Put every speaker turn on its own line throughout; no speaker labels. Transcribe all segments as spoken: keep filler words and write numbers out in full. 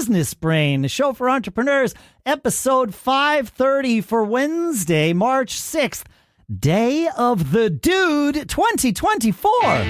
Business Brain, the show for entrepreneurs, episode five thirty for Wednesday, March sixth, Day of the Dude twenty twenty-four.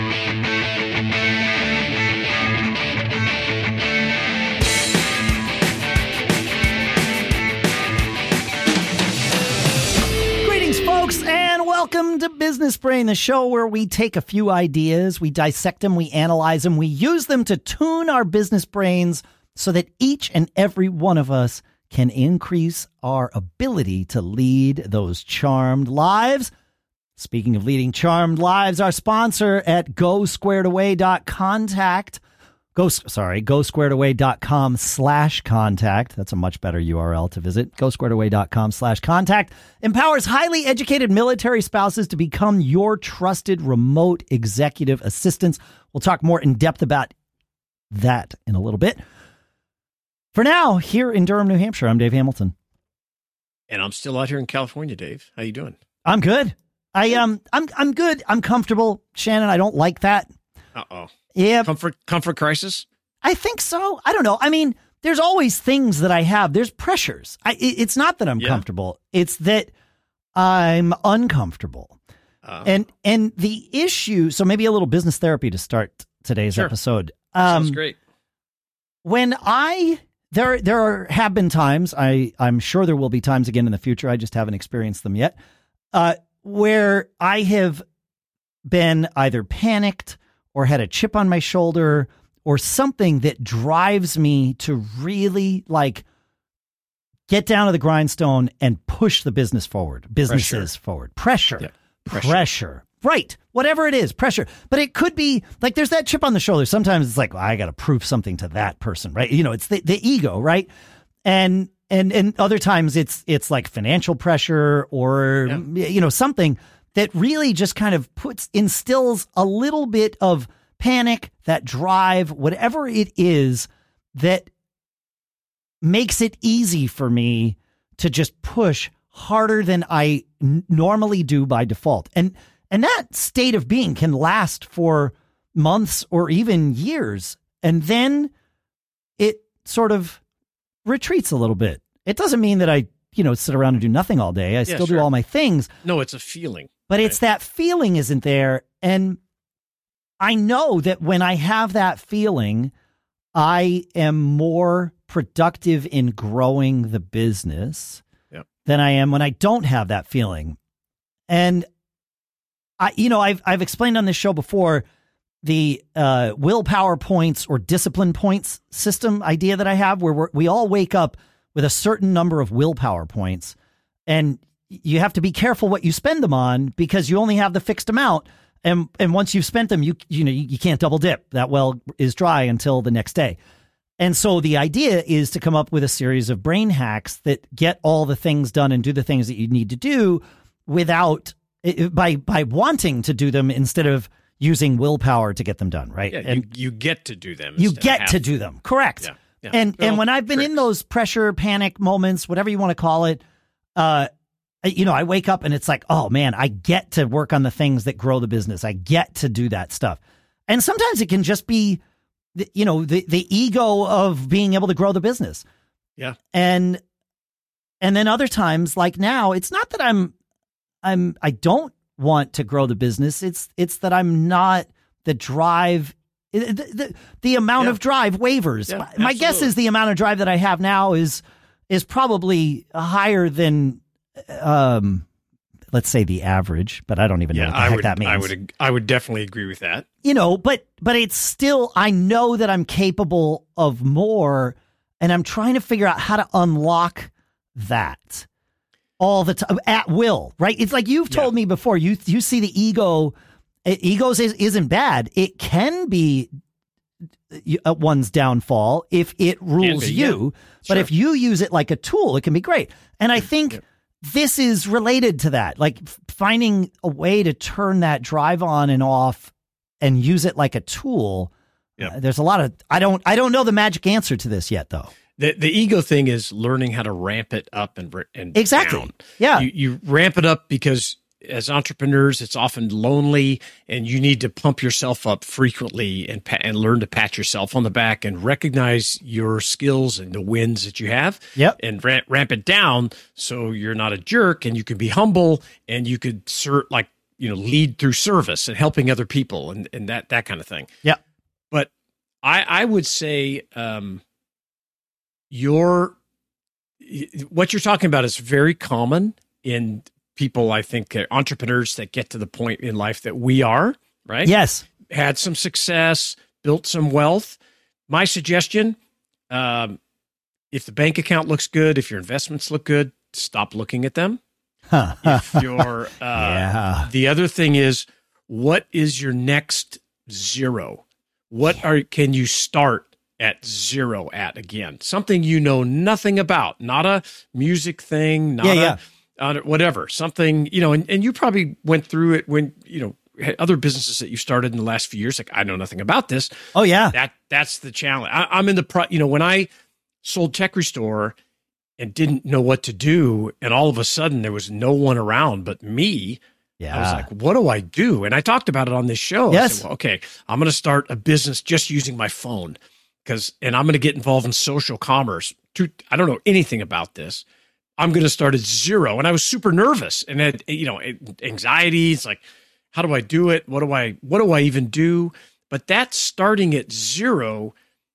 Folks, and welcome to Business Brain, the show where we take a few ideas, we dissect them, we analyze them, we use them to tune our business brains so that each and every one of us can increase our ability to lead those charmed lives. Speaking of leading charmed lives, our sponsor at go squared away dot contact Go, sorry, go squared away dot com slash contact. That's a much better U R L to visit. go squared away dot com slash contact empowers highly educated military spouses to become your trusted remote executive assistants. We'll talk more in depth about that in a little bit. For now, here in Durham, New Hampshire, I'm Dave Hamilton.
And I'm still out here in California, Dave. How you doing?
I'm good. I um I'm I'm good. I'm comfortable. Shannon, I don't like that.
Uh-oh.
Yeah.
Comfort, comfort crisis?
I think so. I don't know. I mean, there's always things that I have. There's pressures. I, it, it's not that I'm yeah. comfortable. It's that I'm uncomfortable. Uh, and and the issue, so maybe a little business therapy to start today's sure. episode.
Um, Sounds great.
When I, there there are, have been times, I, I'm sure there will be times again in the future, I just haven't experienced them yet, uh, where I have been either panicked or had a chip on my shoulder or something that drives me to really like get down to the grindstone and push the business forward, businesses pressure. forward, pressure, yeah. pressure, pressure, right. Whatever it is, pressure. But it could be like, there's that chip on the shoulder. Sometimes it's like, well, I got to prove something to that person, right? You know, it's the, the ego, right? And, and, and other times it's, it's like financial pressure or, yeah. you know, something that really just kind of puts, instills a little bit of panic, that drive, whatever it is that makes it easy for me to just push harder than I n- normally do by default. And, and that state of being can last for months or even years. And then it sort of retreats a little bit. It doesn't mean that I, you know, sit around and do nothing all day. I yeah, still sure. do all my things.
No, it's a feeling.
But right. it's that feeling isn't there. And I know that when I have that feeling, I am more productive in growing the business yep. than I am when I don't have that feeling. And I, you know, I've, I've explained on this show before the uh, willpower points or discipline points system idea that I have where we're, we all wake up with a certain number of willpower points, and you have to be careful what you spend them on because you only have the fixed amount. And and once you've spent them, you you know, you, you can't double dip. That well is dry until the next day. And so the idea is to come up with a series of brain hacks that get all the things done and do the things that you need to do without by by wanting to do them instead of using willpower to get them done. Right.
Yeah,
and
you, you get to do them.
You get to do them. Correct. Yeah, yeah. And well, and when I've been tricks. in those pressure, panic moments, whatever you want to call it, uh, you know, I wake up and it's like, oh man, I get to work on the things that grow the business. I get to do that stuff. And sometimes it can just be, you know, the, the ego of being able to grow the business.
Yeah.
And, and then other times like now, it's not that I'm, I'm, I don't want to grow the business. It's, it's that I'm not the drive, the, the, the amount yeah. of drive wavers. Yeah, My guess is the amount of drive that I have now is, is probably higher than, um, let's say the average, but I don't even
yeah,
know what the heck
would,
that means.
I would, I would definitely agree with that.
You know, but, but it's still, I know that I'm capable of more, and I'm trying to figure out how to unlock that all the time at will, right? It's like you've told yeah. me before, you, you see the ego, egos is, isn't bad. It can be one's downfall if it rules be, you, yeah. but sure. if you use it like a tool, it can be great. And I think yeah. this is related to that, like finding a way to turn that drive on and off and use it like a tool. Yep. Uh, there's a lot of, I don't, I don't know the magic answer to this yet though.
The the ego thing is learning how to ramp it up and and
exactly.
down.
Yeah.
You, you ramp it up because as entrepreneurs, it's often lonely, and you need to pump yourself up frequently and pa- and learn to pat yourself on the back and recognize your skills and the wins that you have.
Yep.
And ramp, ramp it down so you're not a jerk, and you can be humble, and you could ser- like you know lead through service and helping other people and and that that kind of thing.
Yeah.
But I I would say um, your what you're talking about is very common in people, I think, uh, entrepreneurs that get to the point in life that we are, right?
Yes.
Had some success, built some wealth. My suggestion, um, if the bank account looks good, if your investments look good, stop looking at them. If you're, uh,
yeah.
The other thing is, what is your next zero? What are can you start at zero at again? Something you know nothing about, not a music thing, not
Yeah,
a
yeah.
uh, whatever, something, you know, and, and you probably went through it when, you know, had other businesses that you started in the last few years. Like, I know nothing about this.
Oh, yeah.
That that's the challenge. I, I'm in the, pro, you know, when I sold Tech Restore and didn't know what to do, and all of a sudden there was no one around but me.
Yeah.
I was like, what do I do? And I talked about it on this show.
Yes.
I said, well, okay, I'm going to start a business just using my phone because, and I'm going to get involved in social commerce. I don't know anything about this. I'm going to start at zero. And I was super nervous and had, you know, anxiety. It's like, how do I do it? What do I, what do I even do? But that starting at zero,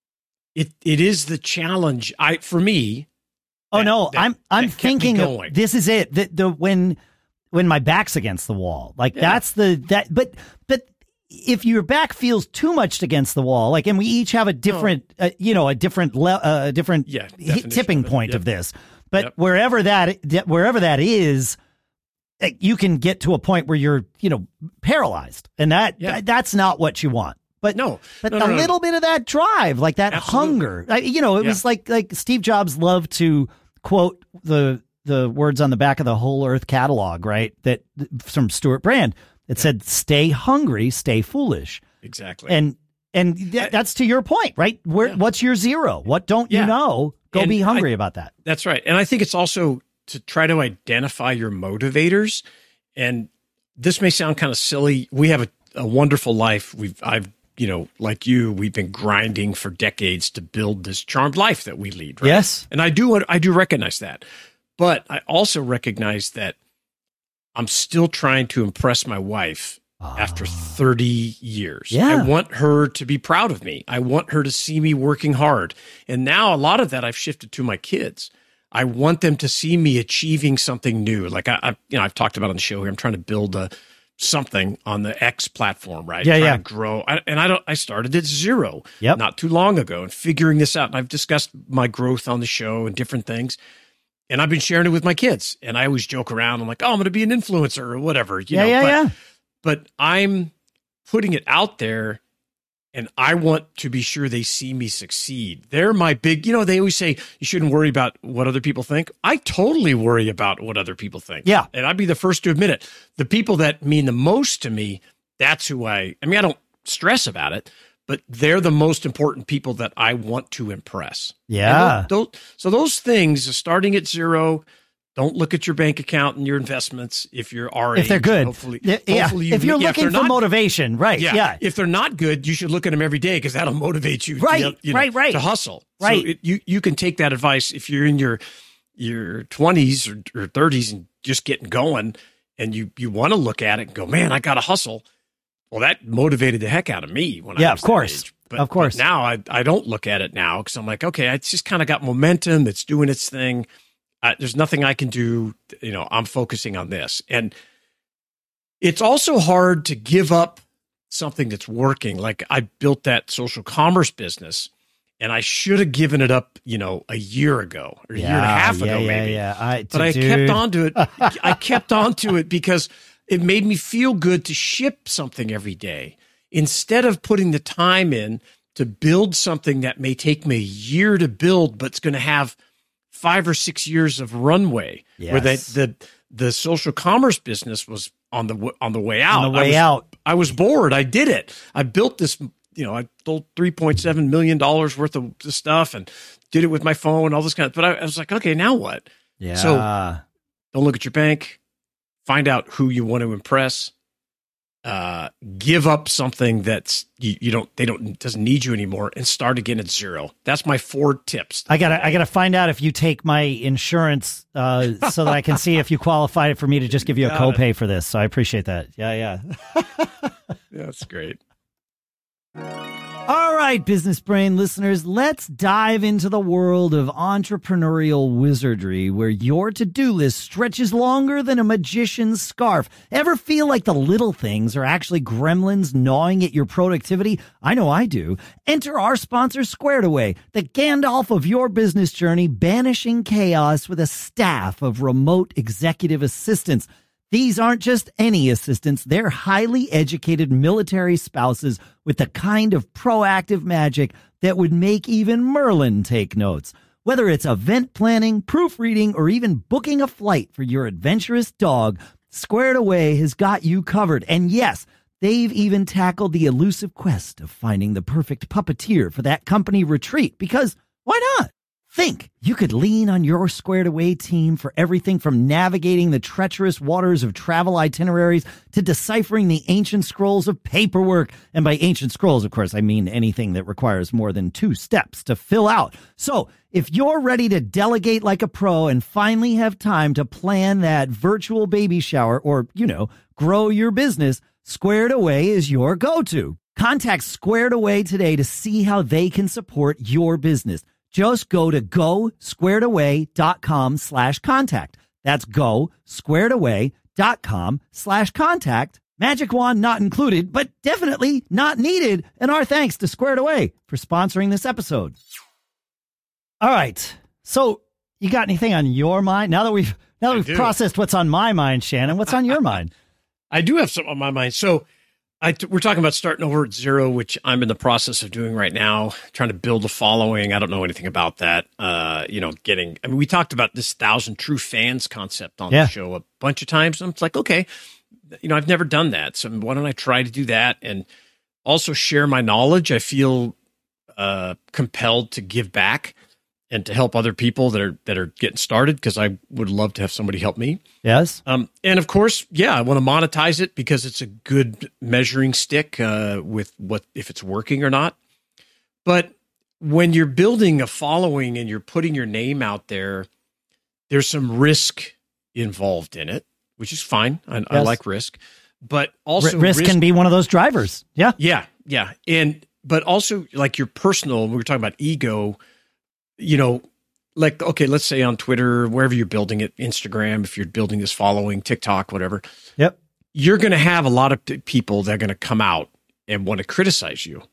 it, it is the challenge. I, for me.
Oh
that,
no,
that,
I'm, I'm
that kept me
thinking of,
going.
this is it. The, the, when, when my back's against the wall, like
Yeah.
that's the, that, but, but if your back feels too much against the wall, like, and we each have a different, uh, you know, a different, le- uh, a different
Yeah,
hit-
definition
tipping
of it.
point
Yep.
of this. But
Yep.
wherever that, that wherever that is, uh, you can get to a point where you're, you know, paralyzed, and that,
Yeah.
that that's not what you want. But
No,
but
no,
a
no, no,
little bit of that drive, like that
Absolutely.
hunger, I, you know, it
Yeah.
was like like Steve Jobs loved to quote the the words on the back of the Whole Earth catalog, right? That from Stuart Brand. It said, "Stay hungry, stay foolish,"
Exactly.
and and th- that's to your point, right? Where
Yeah.
what's your zero? What don't you
Yeah.
know? Go
And
be hungry
I-
about that.
That's right. And I think it's also to try to identify your motivators. And this may sound kind of silly. We have a, a wonderful life. We've, I've, you know, like you, we've been grinding for decades to build this charmed life that we lead. Right?
Yes.
And I do, I do recognize that. But I also recognize that I'm still trying to impress my wife after thirty years.
Yeah.
I want her to be proud of me. I want her to see me working hard. And now a lot of that I've shifted to my kids. I want them to see me achieving something new. Like I, I you know, I've talked about on the show here, I'm trying to build a something on the X platform, right?
Yeah,
trying
yeah.
to grow. I, and I don't, I started at zero
Yep.
not too long ago and figuring this out. And I've discussed my growth on the show and different things. And I've been sharing it with my kids. And I always joke around. I'm like, oh, I'm going to be an influencer or whatever. You
Yeah,
know,
yeah,
but,
yeah.
But I'm putting it out there, and I want to be sure they see me succeed. They're my big, you know, they always say you shouldn't worry about what other people think. I totally worry about what other people think.
Yeah.
And I'd be the first to admit it. The people that mean the most to me, that's who I, I mean, I don't stress about it, but they're the most important people that I want to impress.
Yeah.
And those, those, so those things, starting at zero, don't look at your bank account and your investments if you're our
If
age.
they're good.
Hopefully,
Yeah, yeah.
hopefully you,
If you're
yeah,
looking
they're
for
not-
motivation, right?
yeah.
Yeah.
If they're not good, you should look at them every day because that'll motivate you.
Right,
To, you know,
right, right.
To hustle.
Right.
So it, you you can take that advice if you're in your your twenties or, or thirties and just getting going, and you you want to look at it and go, man, I got to hustle. Well, that motivated the heck out of me when
Yeah,
I
of
was that
course.
age. But,
Of course.
but now I I don't look at it now because I'm like, okay, it's just kind of got momentum. It's doing its thing. Uh, there's nothing I can do. You know, I'm focusing on this. And it's also hard to give up something that's working. Like I built that social commerce business and I should have given it up, you know, a year ago or a year and a half
yeah,
ago,
yeah,
maybe.
Yeah, I,
But I
dude.
kept on to it. I kept on to it because it made me feel good to ship something every day instead of putting the time in to build something that may take me a year to build, but it's going to have five or six years of runway. Where the,
Yes.
the the social commerce business was on the w- on the way out.
On the
I
way
was,
out.
I was bored. I did it. I built this. You know, I sold three point seven million dollars worth of this stuff and did it with my phone and all this kind of. But I, I was like, okay, now what?
Yeah.
So don't look at your bank. find out who you want to impress, uh, give up something that's you, you don't they don't doesn't need you anymore, and start again at zero. That's my four tips.
I gotta I gotta find out if you take my insurance uh, so that I can see if you qualify for me to just give you a copay it. for this. So I appreciate that. Yeah, yeah.
That's great.
All right, Business Brain listeners, let's dive into the world of entrepreneurial wizardry where your to-do list stretches longer than a magician's scarf. Ever feel like the little things are actually gremlins gnawing at your productivity? I know I do. Enter our sponsor, Squared Away, the Gandalf of your business journey, banishing chaos with a staff of remote executive assistants. These aren't just any assistants. They're highly educated military spouses with the kind of proactive magic that would make even Merlin take notes. Whether it's event planning, proofreading, or even booking a flight for your adventurous dog, Squared Away has got you covered. And yes, they've even tackled the elusive quest of finding the perfect puppeteer for that company retreat, because why not? Think you could lean on your Squared Away team for everything from navigating the treacherous waters of travel itineraries to deciphering the ancient scrolls of paperwork. And by ancient scrolls, of course, I mean anything that requires more than two steps to fill out. So if you're ready to delegate like a pro and finally have time to plan that virtual baby shower or, you know, grow your business, Squared Away is your go-to. Contact Squared Away today to see how they can support your business. Just go to go squared away dot com slash contact. That's go squared away dot com slash contact. Magic wand not included, but definitely not needed. And our thanks to Squared Away for sponsoring this episode. All right. So you got anything on your mind? Now that we've now that we've processed what's on my mind, Shannon, what's on your mind?
I do have something on my mind. So I t- we're talking about starting over at zero, which I'm in the process of doing right now, trying to build a following. I don't know anything about that. Uh, you know, getting, I mean, we talked about this thousand true fans concept on yeah. the show a bunch of times. And it's like, okay, you know, I've never done that. So why don't I try to do that and also share my knowledge? I feel uh, compelled to give back and to help other people that are that are getting started, because I would love to have somebody help me.
Yes.
Um, and of course, yeah, I want to monetize it because it's a good measuring stick uh, with what if it's working or not. But when you're building a following and you're putting your name out there, there's some risk involved in it, which is fine. I, yes. I like risk, but also
R- risk, risk can be one of those drivers. Yeah.
Yeah. Yeah. And, but also like your personal, we were talking about ego, you know, like, okay, let's say on Twitter, wherever you're building it, Instagram, if you're building this following, TikTok, whatever.
Yep.
You're going to have a lot of t- people that are going to come out and want to criticize you,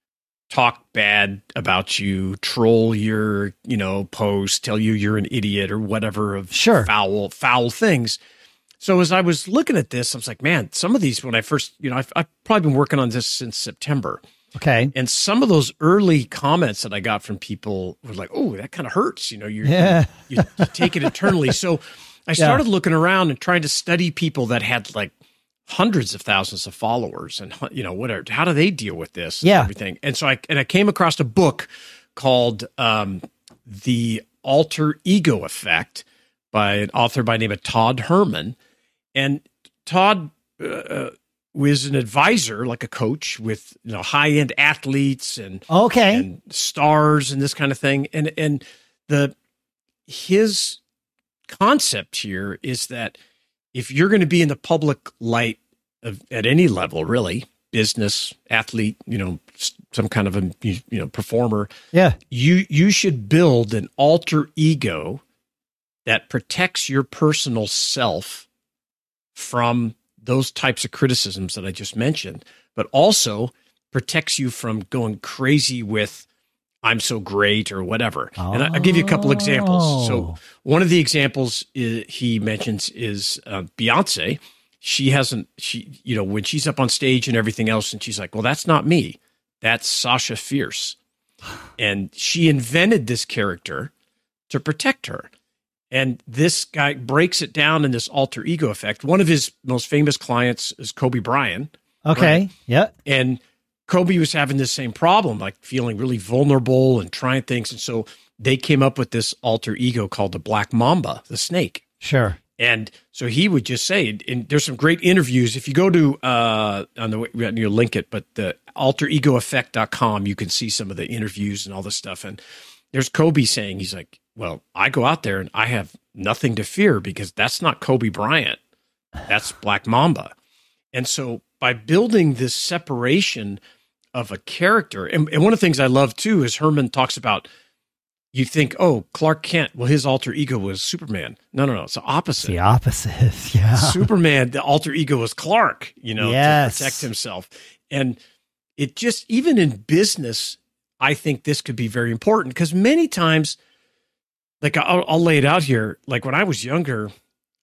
talk bad about you, troll your, you know, post, tell you you're an idiot or whatever of
sure.
foul, foul things. So as I was looking at this, I was like, man, some of these, when I first, you know, I've, I've probably been working on this since September.
Okay.
And some of those early comments that I got from people were like, oh, that kind of hurts. You know, you're,
yeah.
you, you take it internally. So I started yeah. looking around and trying to study people that had like hundreds of thousands of followers and, you know, whatever, how do they deal with this?
Yeah.
And everything. And so I, and I came across a book called um, The Alter Ego Effect by an author by the name of Todd Herman. And Todd, uh, was an advisor, like a coach with, you know, high-end athletes and,
okay.
and stars and this kind of thing. And, and the, his concept here is that if you're going to be in the public light of, at any level, really, business, athlete, you know, some kind of a, you know, performer,
yeah,
you, you should build an alter ego that protects your personal self from those types of criticisms that I just mentioned, but also protects you from going crazy with I'm so great or whatever. Oh. And I, I'll give you a couple examples. So one of the examples is, he mentions is uh, Beyonce. She hasn't, she, you know, when she's up on stage and everything else, and she's like, well, that's not me. That's Sasha Fierce. And she invented this character to protect her. And this guy breaks it down in this alter ego effect. One of his most famous clients is Kobe Bryant.
Okay. Right? Yeah.
And Kobe was having this same problem, like feeling really vulnerable and trying things. And so they came up with this alter ego called the Black Mamba, the snake.
Sure.
And so he would just say, and there's some great interviews. If you go to, uh, on the, we you link it, but the alter ego effect dot com, you can see some of the interviews and all this stuff. And there's Kobe saying, he's like, well, I go out there and I have nothing to fear because that's not Kobe Bryant. That's Black Mamba. And so by building this separation of a character, and, and one of the things I love too is Herman talks about, you think, oh, Clark Kent, well, his alter ego was Superman. No, no, no, it's the opposite.
It's the opposite, yeah.
Superman, the alter ego was Clark, you know,
yes.
to protect himself. And it just, even in business, I think this could be very important because many times, like I'll, I'll lay it out here, like when I was younger,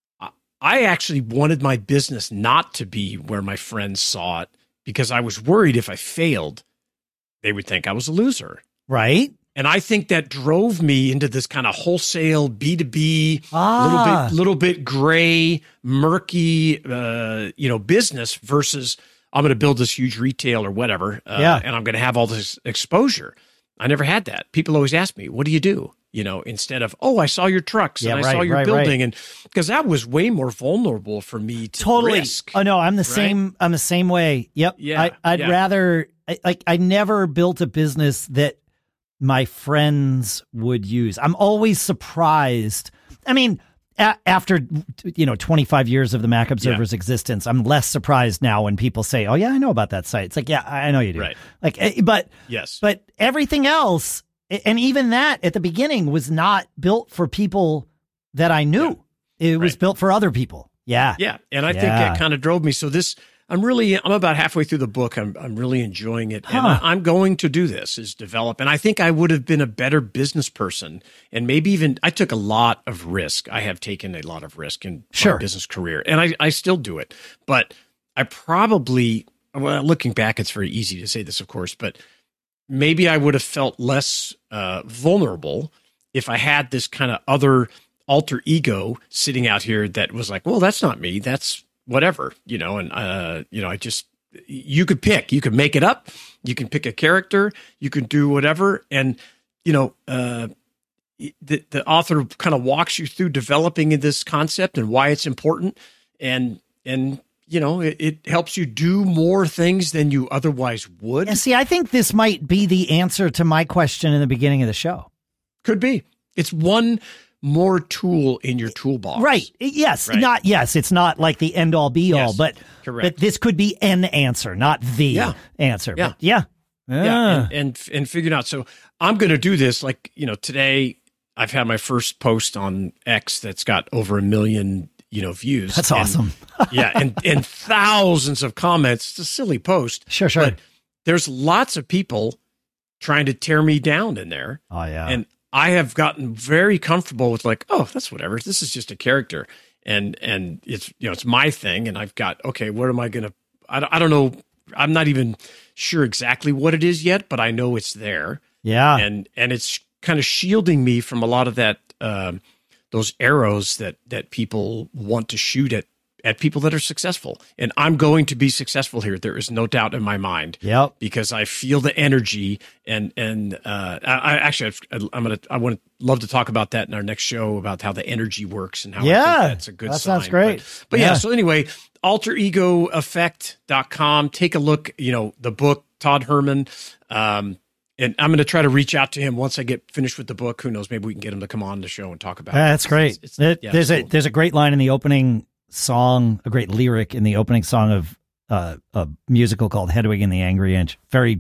I actually wanted my business not to be where my friends saw it because I was worried if I failed, they would think I was a loser.
Right.
And I think that drove me into this kind of wholesale B two B,
ah.
little bit, little bit gray, murky, uh, you know, business versus I'm going to build this huge retail or whatever, uh,
yeah.
and I'm going to have all this exposure. I never had that. People always ask me, "What do you do?" You know, instead of, "Oh, I saw your trucks
yeah,
and I
right,
saw your
right,
building,"
right.
and because that was way more vulnerable for me to
totally.
risk.
Oh no, I'm the
right?
same. I'm the same way. Yep.
Yeah,
I, I'd
yeah.
rather I, like I never built a business that my friends would use. I'm always surprised. I mean, a- after, you know, twenty-five years of the Mac Observer's yeah. existence, I'm less surprised now when people say, oh yeah, I know about that site. It's like, yeah, I know you do.
Right.
Like, but,
yes,
but everything else, and even that at the beginning was not built for people that I knew. Yeah. It was right. built for other people. Yeah.
Yeah. And I
yeah.
think that kind of drove me. So this, I'm really, I'm about halfway through the book. I'm, I'm really enjoying it.
Huh.
And I, I'm going to do this is develop. And I think I would have been a better business person. And maybe even, I took a lot of risk. I have taken a lot of risk in
sure.
my business career. And I, I still do it. But I probably, well, looking back, it's very easy to say this, of course, but maybe I would have felt less uh, vulnerable if I had this kind of other alter ego sitting out here that was like, well, that's not me. That's whatever, you know, and, uh, you know, I just, you could pick, you could make it up. You can pick a character, you can do whatever. And, you know, uh, the, the author kind of walks you through developing this concept and why it's important. And, and, you know, it, it helps you do more things than you otherwise would.
And see, I think this might be the answer to my question in the beginning of the show.
Could be. It's one more tool in your toolbox.
Right. Yes.
Right.
Not, yes. It's not like the end all be all,
Yes.
but,
Correct.
but this could be an answer, not the
Yeah.
answer.
Yeah.
But yeah.
Yeah.
Ah.
And, and, and figuring out. So I'm going to do this. Like, you know, today I've had my first post on X that's got over a million, you know, views.
That's
and,
awesome.
yeah. And, and thousands of comments. It's a silly post.
Sure, sure.
But there's lots of people trying to tear me down in there.
Oh, yeah.
And I have gotten very comfortable with like, oh, that's whatever. This is just a character. And, and it's, you know, it's my thing. And I've got, okay, where am I going to, I don't, I don't know. I'm not even sure exactly what it is yet, but I know it's there.
Yeah.
And, and it's kind of shielding me from a lot of that, um, those arrows that, that people want to shoot at, at people that are successful. And I'm going to be successful here. There is no doubt in my mind.
Yep.
Because I feel the energy and, and, uh, I, I actually, I'm going to, I want to love to talk about that in our next show about how the energy works and how
yeah,
I think that's a good
that
sign.
sounds great.
But, but yeah.
Yeah.
So anyway, alter ego effect dot com, take a look, you know, the book, Todd Herman, um, and I'm going to try to reach out to him once I get finished with the book. Who knows? Maybe we can get him to come on the show and talk about
Uh,
it.
that's great.
It's- it's-
It-
yeah,
there's
it's
a
cool.
there's a great line in the opening song, a great lyric in the opening song of uh, a musical called Hedwig and the Angry Inch. Very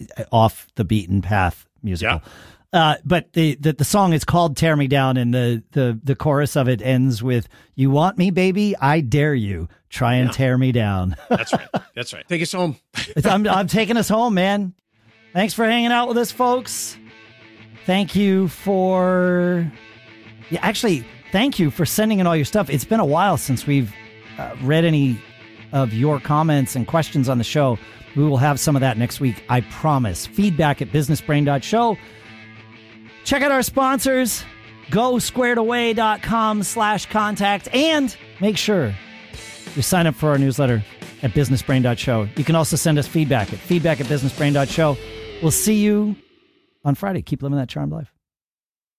off the beaten path musical.
Yeah.
Uh, but the, the the song is called "Tear Me Down," and the the the chorus of it ends with "You want me, baby? I dare you. Try and
Yeah.
tear me down."
That's right. That's right. Take us home.
I'm I'm taking us home, man. Thanks for hanging out with us, folks. Thank you for, yeah, actually, thank you for sending in all your stuff. It's been a while since we've uh, read any of your comments and questions on the show. We will have some of that next week, I promise. Feedback at business brain dot show. Check out our sponsors, go squared away dot com slash contact, and make sure you sign up for our newsletter at business brain dot show. You can also send us feedback at feedback at business brain dot show. We'll see you on Friday. Keep living that charmed life.